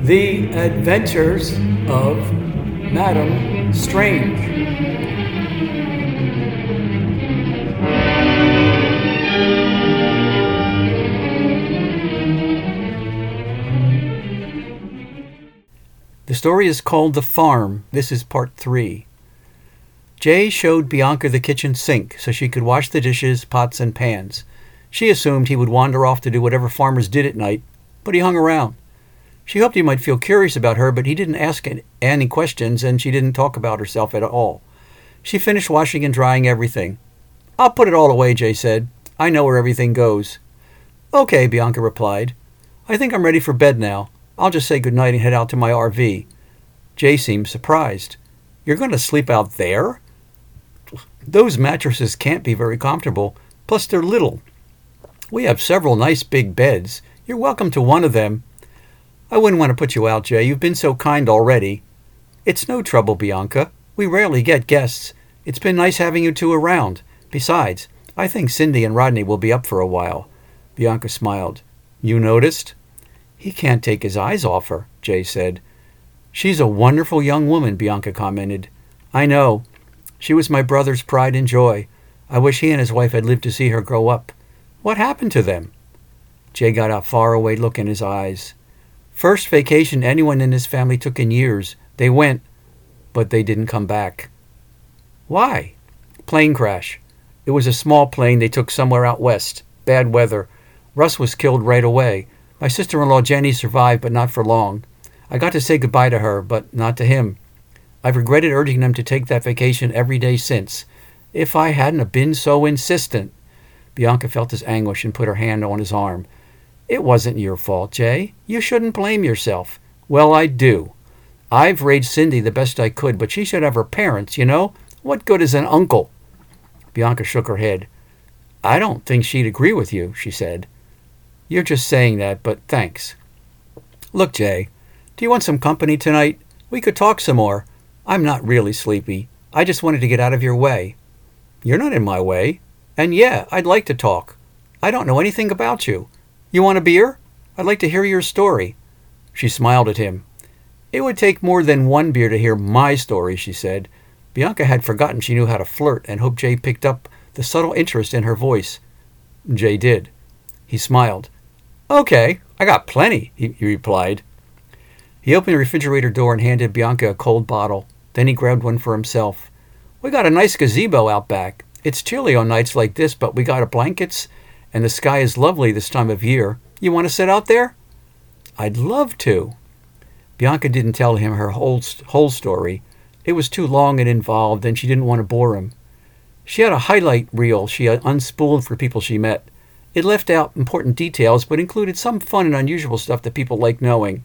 The Adventures of Madame Strange. The story is called The Farm. This is part 3. Jay showed Bianca the kitchen sink so she could wash the dishes, pots, and pans. She assumed he would wander off to do whatever farmers did at night, but he hung around. She hoped he might feel curious about her, but he didn't ask any questions, and she didn't talk about herself at all. She finished washing and drying everything. "I'll put it all away," Jay said. "I know where everything goes." "Okay," Bianca replied. "I think I'm ready for bed now. I'll just say goodnight and head out to my RV." Jay seemed surprised. "You're going to sleep out there? Those mattresses can't be very comfortable. Plus, they're little. We have several nice big beds. You're welcome to one of them." "I wouldn't want to put you out, Jay. You've been so kind already." "It's no trouble, Bianca. We rarely get guests. It's been nice having you two around. Besides, I think Cindy and Rodney will be up for a while." Bianca smiled. "You noticed?" "He can't take his eyes off her," Jay said. "She's a wonderful young woman," Bianca commented. "I know. She was my brother's pride and joy. I wish he and his wife had lived to see her grow up." "What happened to them?" Jay got a faraway look in his eyes. "First vacation anyone in his family took in years. They went, but they didn't come back." "Why?" "Plane crash. It was a small plane they took somewhere out west. Bad weather. Russ was killed right away. My sister-in-law Jenny survived, but not for long. I got to say goodbye to her, but not to him. I've regretted urging them to take that vacation every day since. If I hadn't have been so insistent." Bianca felt his anguish and put her hand on his arm. "It wasn't your fault, Jay. You shouldn't blame yourself." "Well, I do. I've raised Cindy the best I could, but she should have her parents, you know? What good is an uncle?" Bianca shook her head. "I don't think she'd agree with you," she said. "You're just saying that, but thanks." "Look, Jay, do you want some company tonight? We could talk some more. I'm not really sleepy. I just wanted to get out of your way." "You're not in my way. And yeah, I'd like to talk. I don't know anything about you. You want a beer? I'd like to hear your story." She smiled at him. "It would take more than one beer to hear my story," she said. Bianca had forgotten she knew how to flirt and hoped Jay picked up the subtle interest in her voice. Jay did. He smiled. "Okay, I got plenty," he replied. He opened the refrigerator door and handed Bianca a cold bottle. Then he grabbed one for himself. "We got a nice gazebo out back. It's chilly on nights like this, but we got blankets, and the sky is lovely this time of year. You want to sit out there?" "I'd love to." Bianca didn't tell him her whole story. It was too long and involved, and she didn't want to bore him. She had a highlight reel she unspooled for people she met. It left out important details, but included some fun and unusual stuff that people like knowing.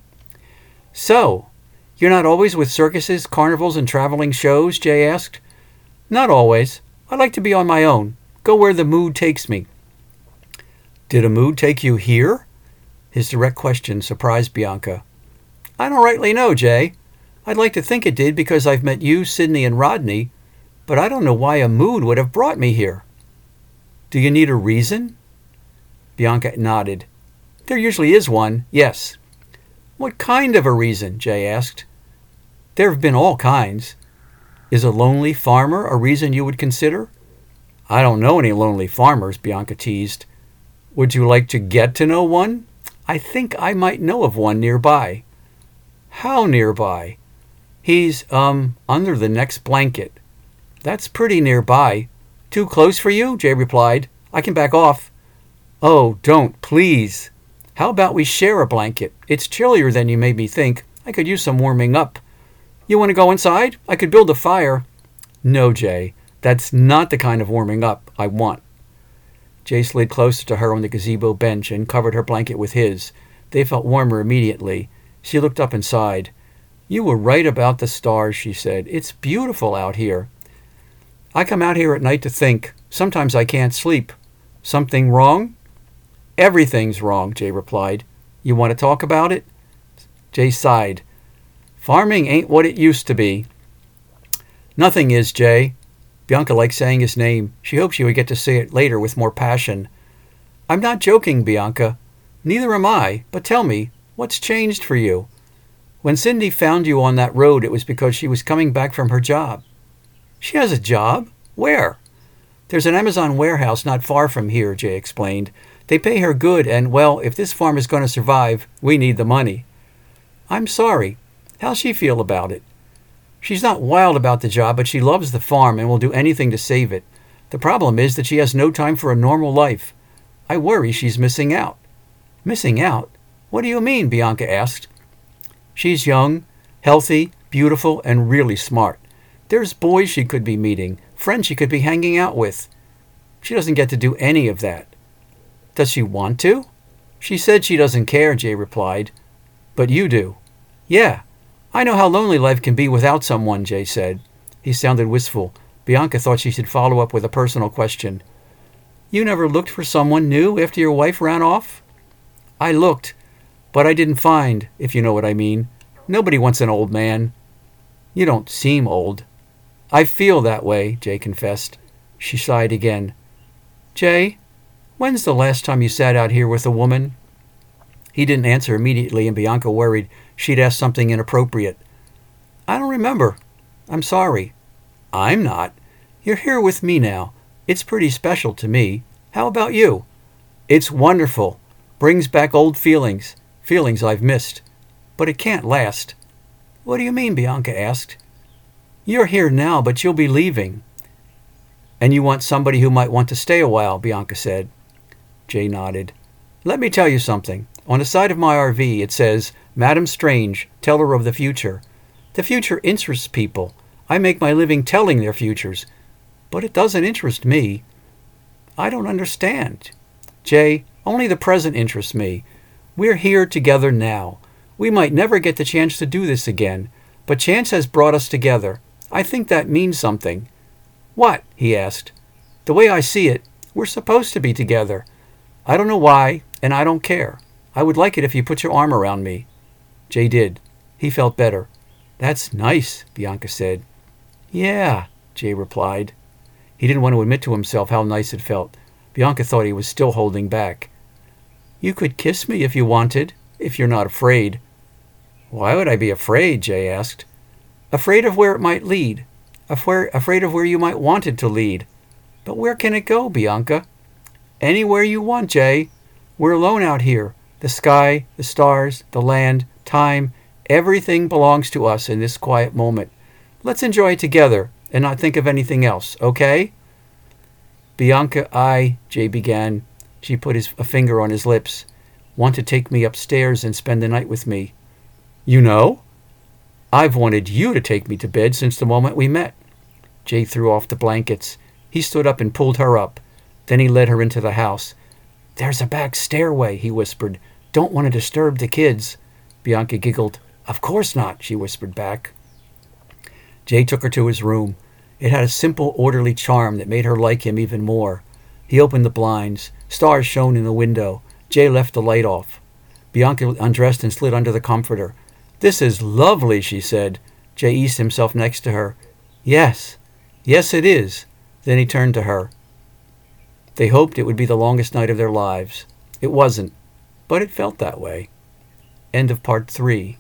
"So, you're not always with circuses, carnivals, and traveling shows?" Jay asked. "Not always. I like to be on my own. Go where the mood takes me." "Did a mood take you here?" His direct question surprised Bianca. "I don't rightly know, Jay. I'd like to think it did because I've met you, Sydney, and Rodney, but I don't know why a mood would have brought me here." "Do you need a reason?" Bianca nodded. "There usually is one, yes." "What kind of a reason?" Jay asked. "There have been all kinds. Is a lonely farmer a reason you would consider?" "I don't know any lonely farmers," Bianca teased. "Would you like to get to know one? I think I might know of one nearby." "How nearby?" "He's, under the next blanket." "That's pretty nearby." "Too close for you?" Jay replied. "I can back off." "Oh, don't, please. How about we share a blanket? It's chillier than you made me think. I could use some warming up." "You want to go inside? I could build a fire." "No, Jay. That's not the kind of warming up I want." Jay slid closer to her on the gazebo bench and covered her blanket with his. They felt warmer immediately. She looked up and sighed. "You were right about the stars," she said. "It's beautiful out here. I come out here at night to think. Sometimes I can't sleep." "Something wrong?" "Everything's wrong," Jay replied. "You want to talk about it?" Jay sighed. "Farming ain't what it used to be." "Nothing is, Jay." Bianca liked saying his name. She hoped she would get to say it later with more passion. "I'm not joking, Bianca. Neither am I. But tell me, what's changed for you?" When Cindy found you on that road, it was because she was coming back from her job. She has a job? Where? There's an Amazon warehouse not far from here, Jay explained. They pay her good, and, well, if this farm is going to survive, we need the money. I'm sorry. How'll she feel about it? She's not wild about the job, but she loves the farm and will do anything to save it. The problem is that she has no time for a normal life. I worry she's missing out. Missing out? What do you mean? Bianca asked. She's young, healthy, beautiful, and really smart. There's boys she could be meeting, friends she could be hanging out with. She doesn't get to do any of that. Does she want to? She said she doesn't care, Jay replied. But you do. Yeah. I know how lonely life can be without someone, Jay said. He sounded wistful. Bianca thought she should follow up with a personal question. You never looked for someone new after your wife ran off? I looked, but I didn't find, if you know what I mean. Nobody wants an old man. You don't seem old. I feel that way, Jay confessed. She sighed again. Jay, when's the last time you sat out here with a woman? He didn't answer immediately, and Bianca worried she'd asked something inappropriate. I don't remember. I'm sorry. I'm not. You're here with me now. It's pretty special to me. How about you? It's wonderful. Brings back old feelings. Feelings I've missed. But it can't last. What do you mean? Bianca asked. You're here now, but you'll be leaving. And you want somebody who might want to stay a while, Bianca said. Jay nodded. Let me tell you something. On the side of my RV it says, Madam Strange, teller of the future. The future interests people. I make my living telling their futures. But it doesn't interest me. I don't understand. Jay, only the present interests me. We're here together now. We might never get the chance to do this again, but chance has brought us together. I think that means something. What? He asked. The way I see it, we're supposed to be together. I don't know why, and I don't care. I would like it if you put your arm around me. Jay did. He felt better. That's nice, Bianca said. Yeah, Jay replied. He didn't want to admit to himself how nice it felt. Bianca thought he was still holding back. You could kiss me if you wanted, if you're not afraid. Why would I be afraid? Jay asked. Afraid of where it might lead. Afraid of where you might want it to lead. But where can it go, Bianca? Anywhere you want, Jay. We're alone out here. The sky, the stars, the land, time, everything belongs to us in this quiet moment. Let's enjoy it together and not think of anything else, okay? Bianca, Jay began. She put a finger on his lips. Want to take me upstairs and spend the night with me. You know? I've wanted you to take me to bed since the moment we met. Jay threw off the blankets. He stood up and pulled her up. Then he led her into the house. There's a back stairway, he whispered. Don't want to disturb the kids. Bianca giggled. Of course not, she whispered back. Jay took her to his room. It had a simple, orderly charm that made her like him even more. He opened the blinds. Stars shone in the window. Jay left the light off. Bianca undressed and slid under the comforter. This is lovely, she said. Jay eased himself next to her. Yes, it is. Then he turned to her. They hoped it would be the longest night of their lives. It wasn't, but it felt that way. End of part 3.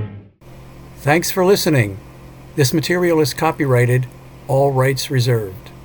Thanks for listening. This material is copyrighted, all rights reserved.